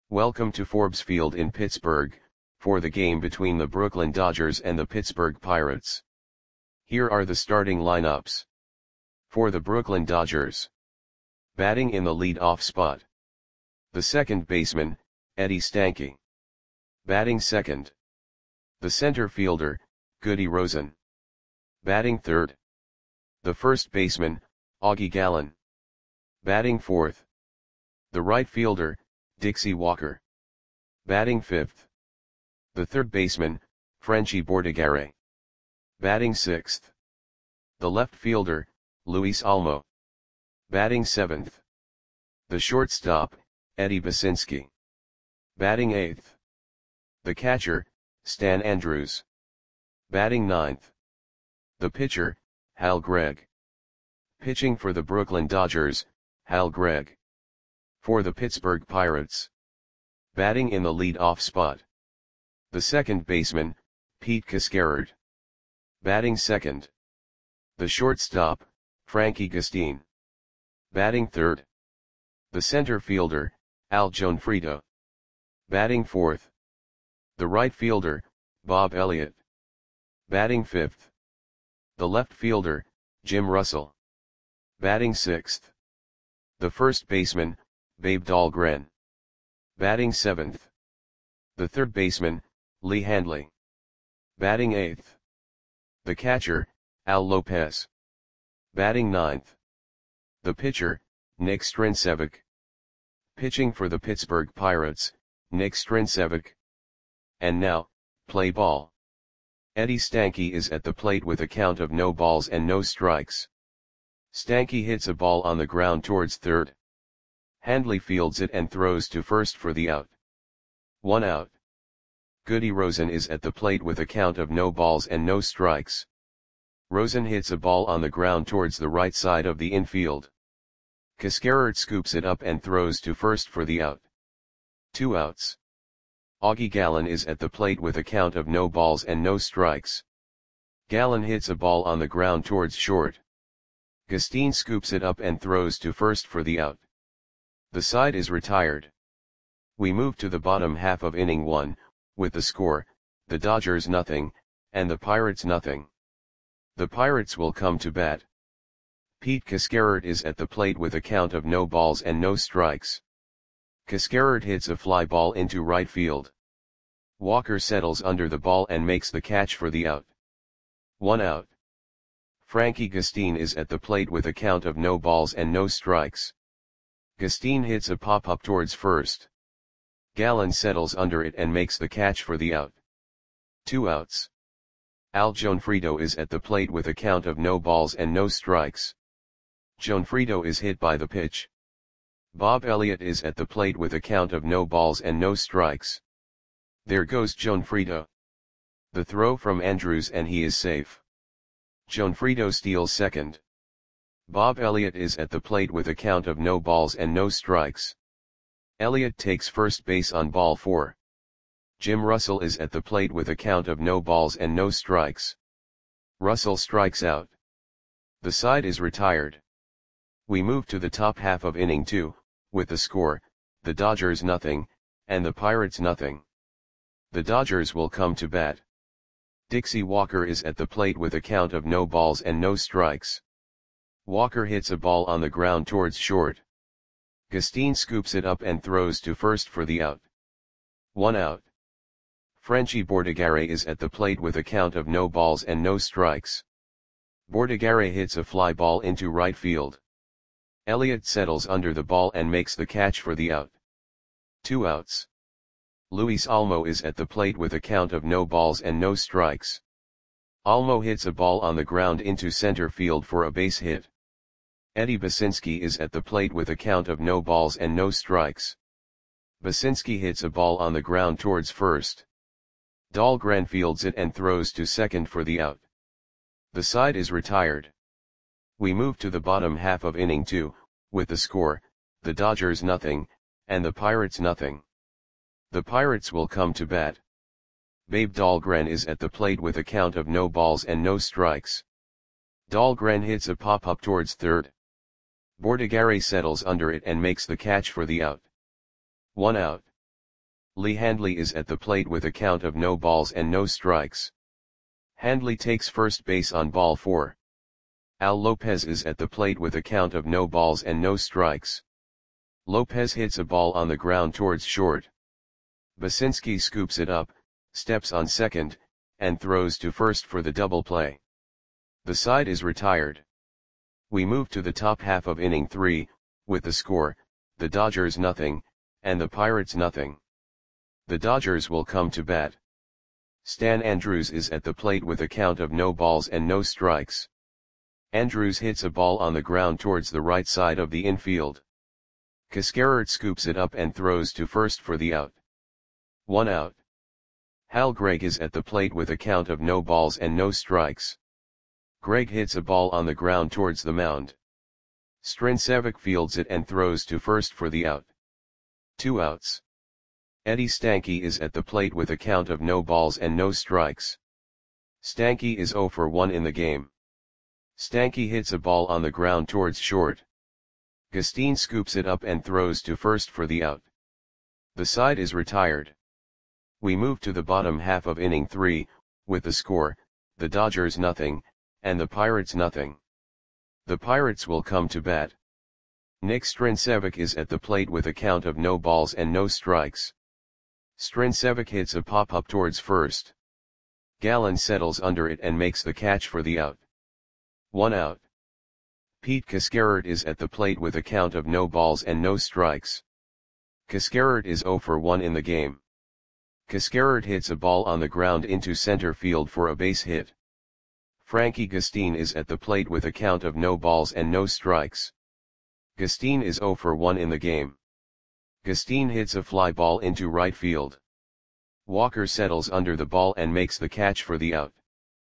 Welcome to Forbes Field in Pittsburgh, for the game between the Brooklyn Dodgers and the Pittsburgh Pirates. Here are the starting lineups. For the Brooklyn Dodgers. Batting in the lead-off spot. The second baseman, Eddie Stanky. Batting second. The center fielder, Goody Rosen. Batting third. The first baseman, Augie Gallen. Batting fourth. The right fielder, Dixie Walker. Batting fifth. The third baseman, Frenchy Bordigare. Batting sixth. The left fielder, Luis Almo. Batting seventh. The shortstop, Eddie Basinski. Batting eighth. The catcher, Stan Andrews. Batting ninth. The pitcher, Hal Gregg. Pitching for the Brooklyn Dodgers, Hal Gregg. For the Pittsburgh Pirates. Batting in the lead-off spot. The second baseman, Pete Cascarard. Batting second. The shortstop, Frankie Gustine. Batting third. The center fielder, Al Gionfriddo. Batting fourth. The right fielder, Bob Elliott. Batting fifth. The left fielder, Jim Russell. Batting sixth. The first baseman, Babe Dahlgren. Batting seventh. The third baseman, Lee Handley. Batting eighth. The catcher, Al Lopez. Batting ninth. The pitcher, Nick Strincevic. Pitching for the Pittsburgh Pirates, Nick Strincevic. And now, play ball. Eddie Stanky is at the plate with a count of no balls and no strikes. Stanky hits a ball on the ground towards third. Handley fields it and throws to first for the out. 1 out. Goody Rosen is at the plate with a count of no balls and no strikes. Rosen hits a ball on the ground towards the right side of the infield. Cascarard scoops it up and throws to first for the out. 2 outs. Augie Gallen is at the plate with a count of no balls and no strikes. Gallen hits a ball on the ground towards short. Gustine scoops it up and throws to first for the out. The side is retired. We move to the bottom half of inning 1, with the score, the Dodgers nothing, and the Pirates nothing. The Pirates will come to bat. Pete Cascarard is at the plate with a count of no balls and no strikes. Cascarard hits a fly ball into right field. Walker settles under the ball and makes the catch for the out. 1 out. Frankie Gustine is at the plate with a count of no balls and no strikes. Gustine hits a pop-up towards first. Gallen settles under it and makes the catch for the out. 2 outs. Al Gionfriddo is at the plate with a count of no balls and no strikes. Gionfriddo is hit by the pitch. Bob Elliott is at the plate with a count of no balls and no strikes. There goes Gionfriddo. The throw from Andrews and he is safe. Gionfriddo steals second. Bob Elliott is at the plate with a count of no balls and no strikes. Elliott takes first base on ball 4. Jim Russell is at the plate with a count of no balls and no strikes. Russell strikes out. The side is retired. We move to the top half of inning 2, with the score, the Dodgers nothing, and the Pirates nothing. The Dodgers will come to bat. Dixie Walker is at the plate with a count of no balls and no strikes. Walker hits a ball on the ground towards short. Gustine scoops it up and throws to first for the out. 1 out. Frenchy Bordigare is at the plate with a count of no balls and no strikes. Bordigare hits a fly ball into right field. Elliott settles under the ball and makes the catch for the out. 2 outs. Luis Almo is at the plate with a count of no balls and no strikes. Almo hits a ball on the ground into center field for a base hit. Eddie Basinski is at the plate with a count of no balls and no strikes. Basinski hits a ball on the ground towards first. Dahlgren fields it and throws to second for the out. The side is retired. We move to the bottom half of inning 2, with the score, the Dodgers nothing, and the Pirates nothing. The Pirates will come to bat. Babe Dahlgren is at the plate with a count of no balls and no strikes. Dahlgren hits a pop-up towards third. Bordigare settles under it and makes the catch for the out. 1 out. Lee Handley is at the plate with a count of no balls and no strikes. Handley takes first base on ball 4. Al Lopez is at the plate with a count of no balls and no strikes. Lopez hits a ball on the ground towards short. Basinski scoops it up, steps on second, and throws to first for the double play. The side is retired. We move to the top half of inning 3, with the score, the Dodgers nothing, and the Pirates nothing. The Dodgers will come to bat. Stan Andrews is at the plate with a count of no balls and no strikes. Andrews hits a ball on the ground towards the right side of the infield. Cascarert scoops it up and throws to first for the out. 1 out. Hal Gregg is at the plate with a count of no balls and no strikes. Gregg hits a ball on the ground towards the mound. Strincevic fields it and throws to first for the out. 2 outs. Eddie Stanky is at the plate with a count of no balls and no strikes. Stanky is 0 for 1 in the game. Stanky hits a ball on the ground towards short. Gustine scoops it up and throws to first for the out. The side is retired. We move to the bottom half of inning 3, with the score, the Dodgers nothing, and the Pirates nothing. The Pirates will come to bat. Nick Strincevic is at the plate with a count of no balls and no strikes. Strincevic hits a pop-up towards first. Gallen settles under it and makes the catch for the out. 1 out. Pete Cascarert is at the plate with a count of no balls and no strikes. Cascarert is 0 for 1 in the game. Cascarert hits a ball on the ground into center field for a base hit. Frankie Gustine is at the plate with a count of no balls and no strikes. Gustine is 0 for 1 in the game. Gustine hits a fly ball into right field. Walker settles under the ball and makes the catch for the out.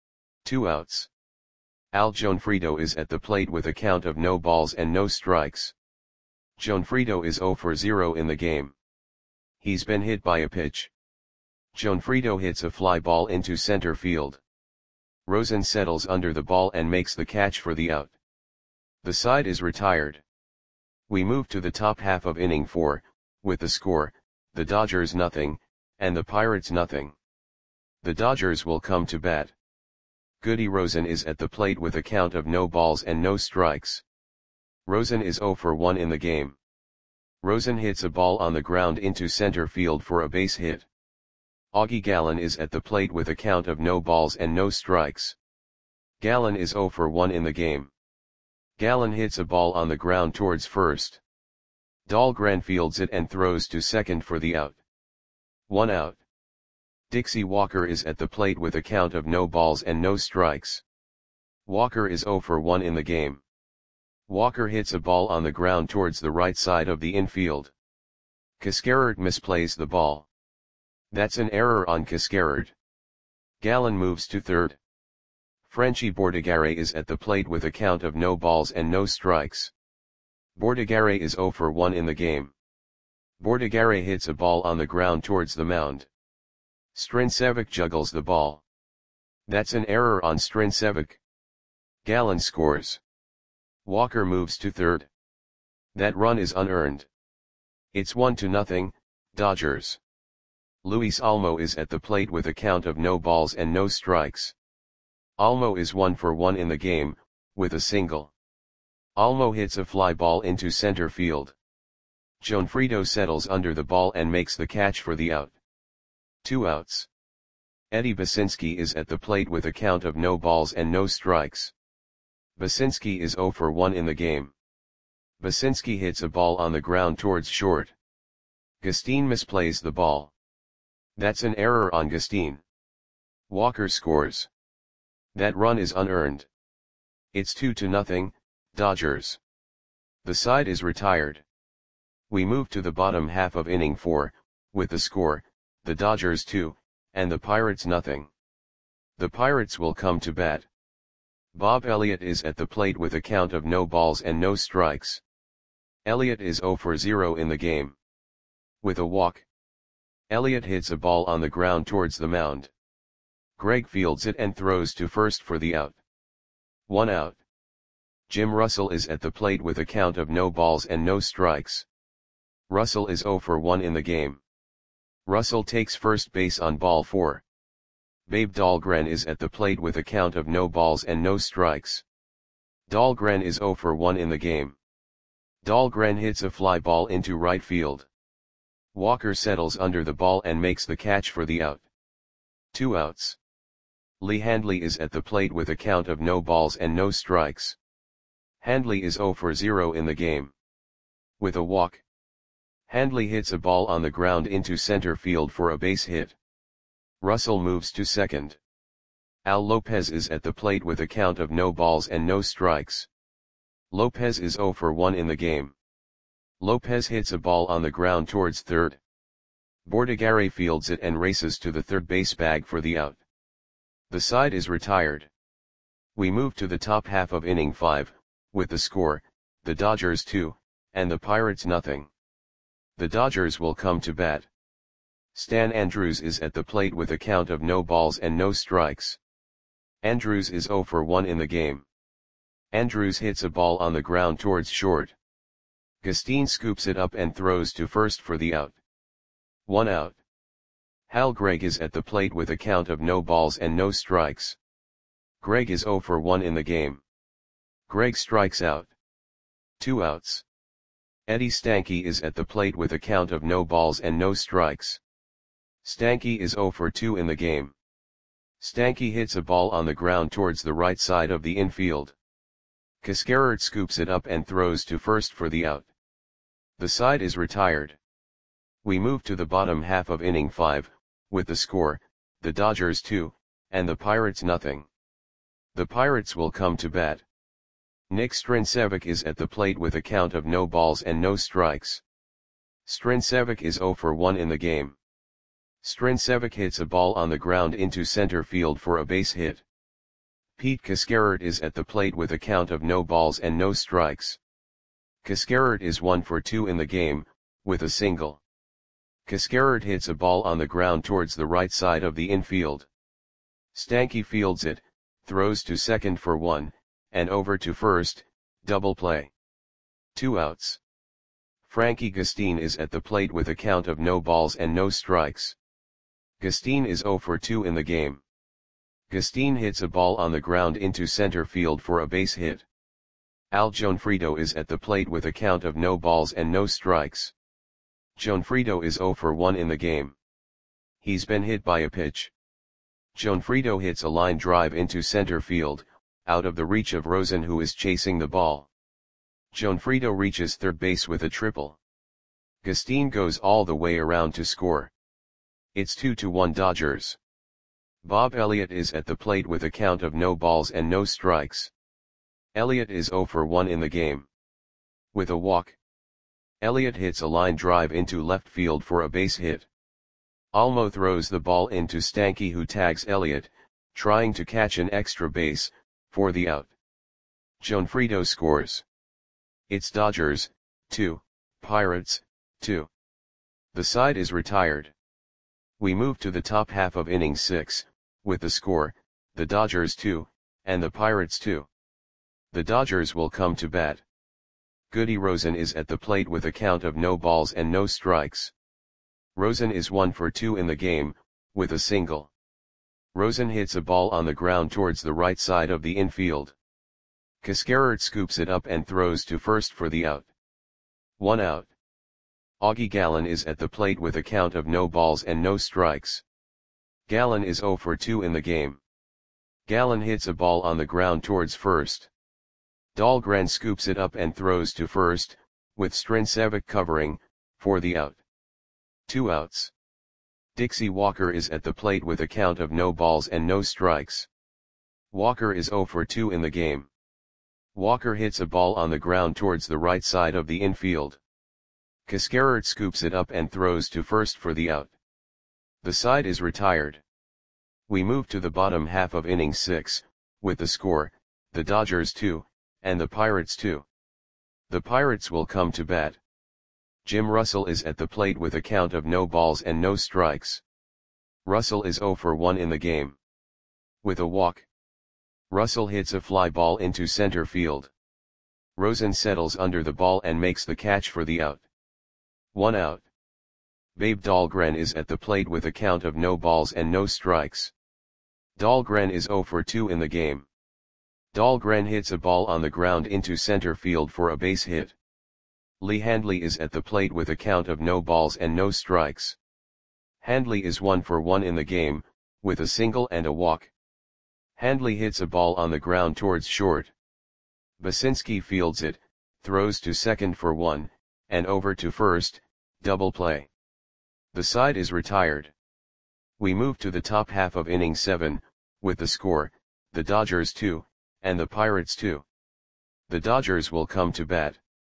2 outs. Al Gionfriddo is at the plate with a count of no balls and no strikes. Gionfriddo is 0 for 0 in the game. He's been hit by a pitch. Gionfriddo hits a fly ball into center field. Rosen settles under the ball and makes the catch for the out. The side is retired. We move to the top half of inning 4, with the score, the Dodgers nothing, and the Pirates nothing. The Dodgers will come to bat. Goody Rosen is at the plate with a count of no balls and no strikes. Rosen is 0 for 1 in the game. Rosen hits a ball on the ground into center field for a base hit. Augie Gallen is at the plate with a count of no balls and no strikes. Gallen is 0 for 1 in the game. Gallen hits a ball on the ground towards first. Dahlgren fields it and throws to second for the out. 1 out. Dixie Walker is at the plate with a count of no balls and no strikes. Walker is 0 for 1 in the game. Walker hits a ball on the ground towards the right side of the infield. Cascarert misplays the ball. That's an error on Cascarert. Gallen moves to third. Frenchy Bordigare is at the plate with a count of no balls and no strikes. Bordigare is 0 for 1 in the game. Bordigare hits a ball on the ground towards the mound. Strincevic juggles the ball. That's an error on Strincevic. Gallen scores. Walker moves to third. That run is unearned. It's 1-0, Dodgers. Luis Olmo is at the plate with a count of no balls and no strikes. Olmo is 1 for 1 in the game, with a single. Olmo hits a fly ball into center field. Gionfriddo settles under the ball and makes the catch for the out. 2 outs. Eddie Basinski is at the plate with a count of no balls and no strikes. Basinski is 0 for 1 in the game. Basinski hits a ball on the ground towards short. Gustine misplays the ball. That's an error on Gustine. Walker scores. That run is unearned. It's 2-0, Dodgers. The side is retired. We move to the bottom half of inning 4, with the score, the Dodgers 2, and the Pirates nothing. The Pirates will come to bat. Bob Elliott is at the plate with a count of no balls and no strikes. Elliott is 0 for 0 in the game. With a walk. Elliott hits a ball on the ground towards the mound. Gregg fields it and throws to first for the out. 1 out. Jim Russell is at the plate with a count of no balls and no strikes. Russell is 0 for 1 in the game. Russell takes first base on ball 4. Babe Dahlgren is at the plate with a count of no balls and no strikes. Dahlgren is 0 for 1 in the game. Dahlgren hits a fly ball into right field. Walker settles under the ball and makes the catch for the out. 2 outs. Lee Handley is at the plate with a count of no balls and no strikes. Handley is 0 for 0 in the game. With a walk, Handley hits a ball on the ground into center field for a base hit. Russell moves to second. Al Lopez is at the plate with a count of no balls and no strikes. Lopez is 0 for 1 in the game. Lopez hits a ball on the ground towards third. Bordegare fields it and races to the third base bag for the out. The side is retired. We move to the top half of inning 5, with the score, the Dodgers 2, and the Pirates nothing. The Dodgers will come to bat. Stan Andrews is at the plate with a count of no balls and no strikes. Andrews is 0 for 1 in the game. Andrews hits a ball on the ground towards short. Gustine scoops it up and throws to first for the out. 1 out. Hal Gregg is at the plate with a count of no balls and no strikes. Gregg is 0 for 1 in the game. Gregg strikes out. 2 outs. Eddie Stanky is at the plate with a count of no balls and no strikes. Stanky is 0 for 2 in the game. Stanky hits a ball on the ground towards the right side of the infield. Cascarert scoops it up and throws to first for the out. The side is retired. We move to the bottom half of inning 5, with the score, the Dodgers 2, and the Pirates nothing. The Pirates will come to bat. Nick Strincevic is at the plate with a count of no balls and no strikes. Strincevic is 0 for 1 in the game. Strincevic hits a ball on the ground into center field for a base hit. Pete Cascarert is at the plate with a count of no balls and no strikes. Cascarert is 1 for 2 in the game, with a single. Cascarert hits a ball on the ground towards the right side of the infield. Stanky fields it, throws to second for 1, and over to first, double play. 2 outs. Frankie Gustine is at the plate with a count of no balls and no strikes. Gustine is 0 for 2 in the game. Gustine hits a ball on the ground into center field for a base hit. Al Gionfriddo is at the plate with a count of no balls and no strikes. Gionfriddo is 0 for 1 in the game. He's been hit by a pitch. Gionfriddo hits a line drive into center field, out of the reach of Rosen, who is chasing the ball. Gionfriddo reaches third base with a triple. Gustine goes all the way around to score. It's 2-1 Dodgers. Bob Elliott is at the plate with a count of no balls and no strikes. Elliott is 0 for 1 in the game. With a walk, Elliott hits a line drive into left field for a base hit. Almo throws the ball into Stanky, who tags Elliott, trying to catch an extra base, for the out. Gionfriddo scores. It's Dodgers 2, Pirates 2. The side is retired. We move to the top half of inning 6, with the score, the Dodgers 2, and the Pirates 2. The Dodgers will come to bat. Goody Rosen is at the plate with a count of no balls and no strikes. Rosen is 1 for 2 in the game, with a single. Rosen hits a ball on the ground towards the right side of the infield. Cascarert scoops it up and throws to first for the out. 1 out. Augie Gallen is at the plate with a count of no balls and no strikes. Gallen is 0 for 2 in the game. Gallen hits a ball on the ground towards first. Dahlgren scoops it up and throws to first, with Strincevic covering, for the out. 2 outs. Dixie Walker is at the plate with a count of no balls and no strikes. Walker is 0 for 2 in the game. Walker hits a ball on the ground towards the right side of the infield. Cascarert scoops it up and throws to first for the out. The side is retired. We move to the bottom half of inning 6, with the score, the Dodgers 2, and the Pirates 2. The Pirates will come to bat. Jim Russell is at the plate with a count of no balls and no strikes. Russell is 0 for 1 in the game. With a walk, Russell hits a fly ball into center field. Rosen settles under the ball and makes the catch for the out. 1 out. Babe Dahlgren is at the plate with a count of no balls and no strikes. Dahlgren is 0 for 2 in the game. Dahlgren hits a ball on the ground into center field for a base hit. Lee Handley is at the plate with a count of no balls and no strikes. Handley is 1 for 1 in the game, with a single and a walk. Handley hits a ball on the ground towards short. Basinski fields it, throws to second for 1, and over to first, double play. The side is retired. We move to the top half of inning 7, with the score, the Dodgers 2, and the Pirates 2. The Dodgers will come to bat.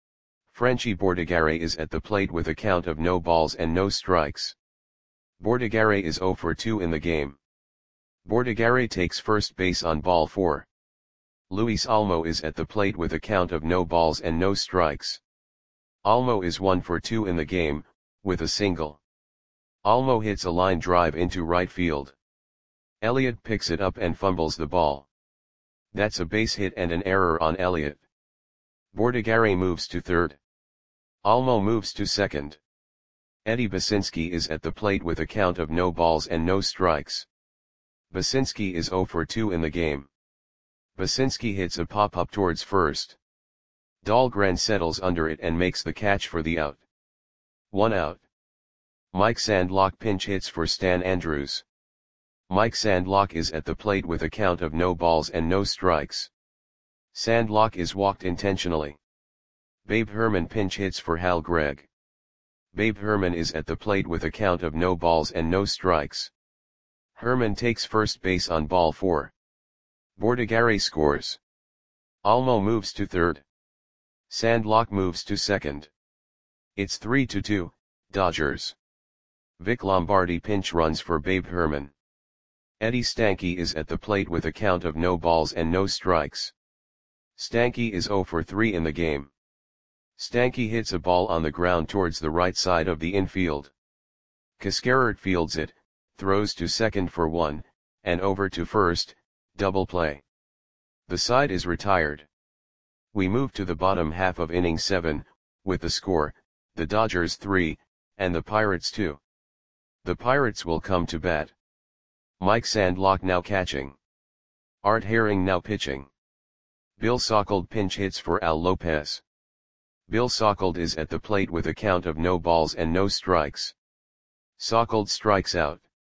Frenchy Bordigare is at the plate with a count of no balls and no strikes. Bordigare is 0 for 2 in the game. Bordigare takes first base on ball 4. Luis Olmo is at the plate with a count of no balls and no strikes. Olmo is 1 for 2 in the game, with a single. Olmo hits a line drive into right field. Elliott picks it up and fumbles the ball. That's a base hit and an error on Elliott. Bordigare moves to third. Olmo moves to second. Eddie Basinski is at the plate with a count of no balls and no strikes. Basinski is 0 for 2 in the game. Basinski hits a pop-up towards first. Dahlgren settles under it and makes the catch for the out. 1 out. Mike Sandlock pinch hits for Stan Andrews. Mike Sandlock is at the plate with a count of no balls and no strikes. Sandlock is walked intentionally. Babe Herman pinch hits for Hal Gregg. Babe Herman is at the plate with a count of no balls and no strikes. Herman takes first base on ball 4. Bordigare scores. Olmo moves to third. Sandlock moves to second. It's 3-2, Dodgers. Vic Lombardi pinch runs for Babe Herman. Eddie Stanky is at the plate with a count of no balls and no strikes. Stanky is 0 for 3 in the game. Stanky hits a ball on the ground towards the right side of the infield. Cascarert fields it, throws to second for 1, and over to first, double play. The side is retired. We move to the bottom half of inning 7, with the score, the Dodgers 3, and the Pirates 2. The Pirates will come to bat. Mike Sandlock now catching. Art Herring now pitching. Bill Sauckled pinch hits for Al Lopez. Bill Sauckled is at the plate with a count of no balls and no strikes. Sauckled strikes out.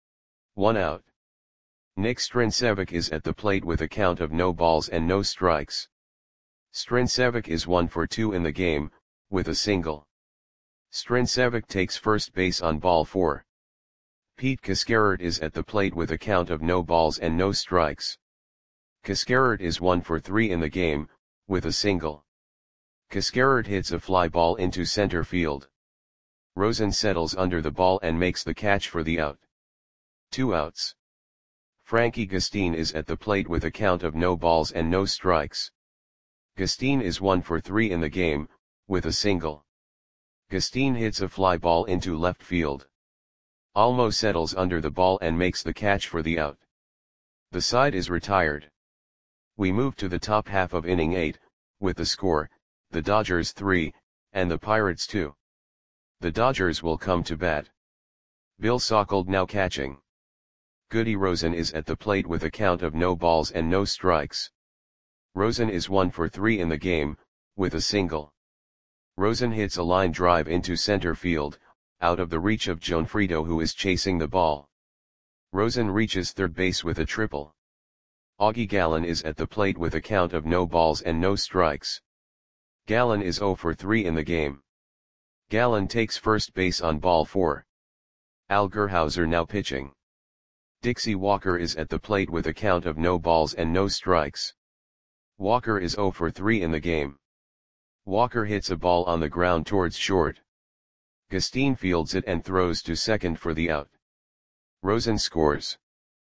1 out. Nick Strincevic is at the plate with a count of no balls and no strikes. Strincevic is 1 for 2 in the game, with a single. Strincevic takes first base on ball 4. Pete Cascarert is at the plate with a count of no balls and no strikes. Cascarert is 1 for 3 in the game, with a single. Cascarert hits a fly ball into center field. Rosen settles under the ball and makes the catch for the out. 2 outs. Frankie Gustin is at the plate with a count of no balls and no strikes. Gustin is 1 for 3 in the game, with a single. Gustin hits a fly ball into left field. Olmo settles under the ball and makes the catch for the out. The side is retired. We move to the top half of inning 8, with the score, the Dodgers 3, and the Pirates 2. The Dodgers will come to bat. Bill Sauckled now catching. Goody Rosen is at the plate with a count of no balls and no strikes. Rosen is 1 for 3 in the game, with a single. Rosen hits a line drive into center field, out of the reach of Gionfriddo, who is chasing the ball. Rosen reaches third base with a triple. Augie Gallen is at the plate with a count of no balls and no strikes. Gallen is 0 for 3 in the game. Gallen takes first base on ball 4. Al Gerhauser now pitching. Dixie Walker is at the plate with a count of no balls and no strikes. Walker is 0 for 3 in the game. Walker hits a ball on the ground towards short. Gustin fields it and throws to second for the out. Rosen scores.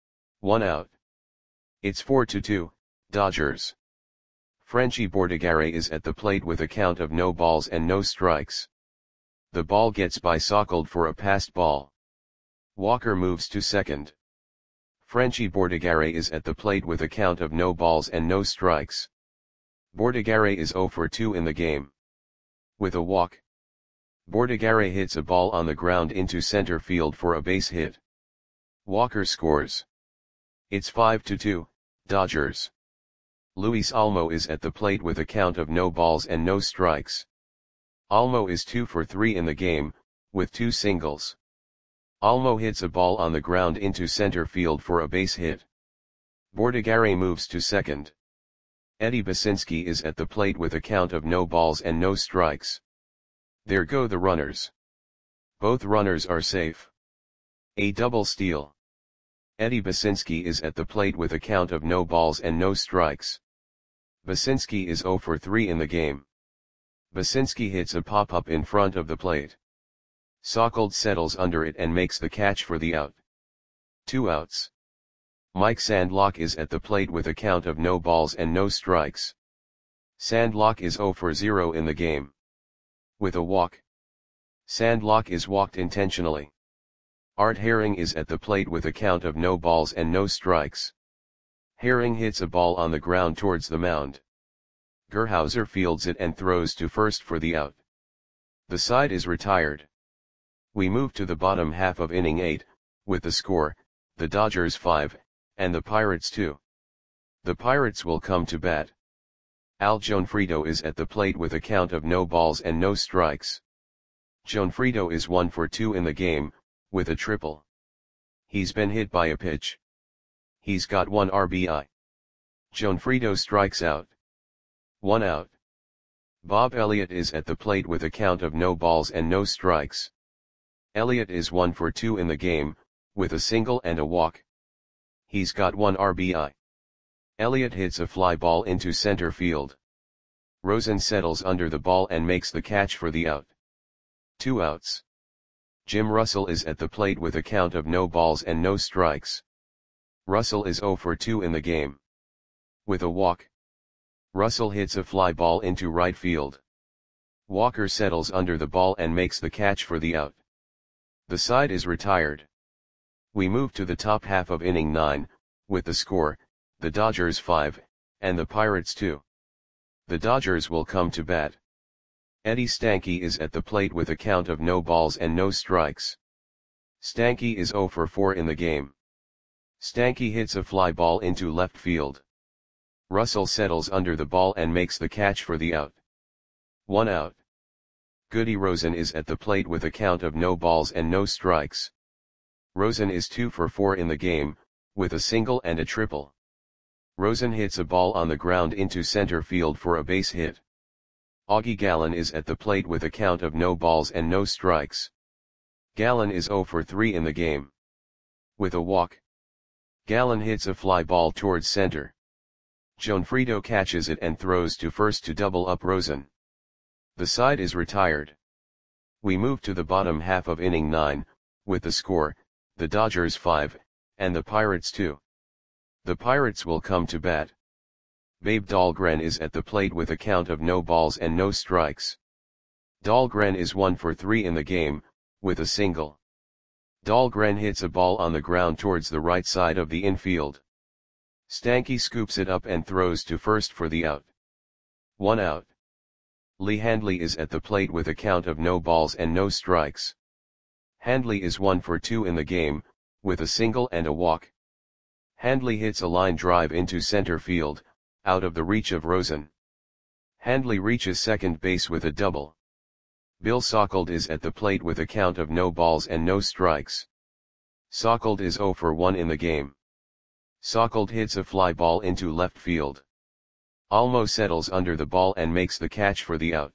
1 out. It's 4-2, Dodgers. Frenchy Bordigare is at the plate with a count of no balls and no strikes. The ball gets by Sauckled for a passed ball. Walker moves to second. Frenchy Bordigare is at the plate with a count of no balls and no strikes. Bordigare is 0 for 2 in the game. With a walk. Bordigare hits a ball on the ground into center field for a base hit. Walker scores. It's 5-2, Dodgers. Luis Olmo is at the plate with a count of no balls and no strikes. Olmo is 2 for 3 in the game, with 2 singles. Olmo hits a ball on the ground into center field for a base hit. Bordigare moves to second. Eddie Basinski is at the plate with a count of no balls and no strikes. There go the runners. Both runners are safe. A double steal. Eddie Basinski is at the plate with a count of no balls and no strikes. Basinski is 0 for 3 in the game. Basinski hits a pop-up in front of the plate. Sokold settles under it and makes the catch for the out. 2 outs. Mike Sandlock is at the plate with a count of no balls and no strikes. Sandlock is 0 for 0 in the game. With a walk. Sandlock is walked intentionally. Art Herring is at the plate with a count of no balls and no strikes. Herring hits a ball on the ground towards the mound. Gerhauser fields it and throws to first for the out. The side is retired. We move to the bottom half of inning 8, with the score, the Dodgers 5, and the Pirates 2. The Pirates will come to bat. Al Gionfriddo is at the plate with a count of no balls and no strikes. Gionfriddo is 1 for 2 in the game, with a triple. He's been hit by a pitch. He's got 1 RBI. Gionfriddo strikes out. 1 out. Bob Elliott is at the plate with a count of no balls and no strikes. Elliott is 1 for 2 in the game, with a single and a walk. He's got 1 RBI. Elliott hits a fly ball into center field. Rosen settles under the ball and makes the catch for the out. 2 outs. Jim Russell is at the plate with a count of no balls and no strikes. Russell is 0 for 2 in the game. With a walk. Russell hits a fly ball into right field. Walker settles under the ball and makes the catch for the out. The side is retired. We move to the top half of inning 9, with the score, the Dodgers 5, and the Pirates 2. The Dodgers will come to bat. Eddie Stanky is at the plate with a count of no balls and no strikes. Stanky is 0 for 4 in the game. Stanky hits a fly ball into left field. Russell settles under the ball and makes the catch for the out. 1 out. Goody Rosen is at the plate with a count of no balls and no strikes. Rosen is 2 for 4 in the game, with a single and a triple. Rosen hits a ball on the ground into center field for a base hit. Augie Gallen is at the plate with a count of no balls and no strikes. Gallen is 0 for 3 in the game. With a walk. Gallen hits a fly ball towards center. Gionfriddo catches it and throws to first to double up Rosen. The side is retired. We move to the bottom half of inning 9, with the score, the Dodgers 5, and the Pirates 2. The Pirates will come to bat. Babe Dahlgren is at the plate with a count of no balls and no strikes. Dahlgren is 1 for 3 in the game, with a single. Dahlgren hits a ball on the ground towards the right side of the infield. Stanky scoops it up and throws to first for the out. 1 out. Lee Handley is at the plate with a count of no balls and no strikes. Handley is 1 for 2 in the game, with a single and a walk. Handley hits a line drive into center field, out of the reach of Rosen. Handley reaches second base with a double. Bill Sokold is at the plate with a count of no balls and no strikes. Sokold is 0 for 1 in the game. Sokold hits a fly ball into left field. Olmo settles under the ball and makes the catch for the out.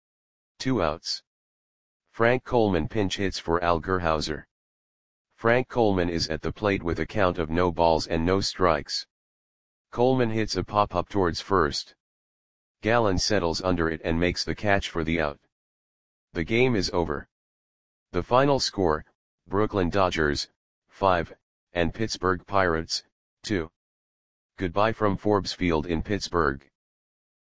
2 outs. Frank Coleman pinch hits for Al Gerhauser. Frank Coleman is at the plate with a count of no balls and no strikes. Coleman hits a pop-up towards first. Gallen settles under it and makes the catch for the out. The game is over. The final score, Brooklyn Dodgers, 5, and Pittsburgh Pirates, 2. Goodbye from Forbes Field in Pittsburgh.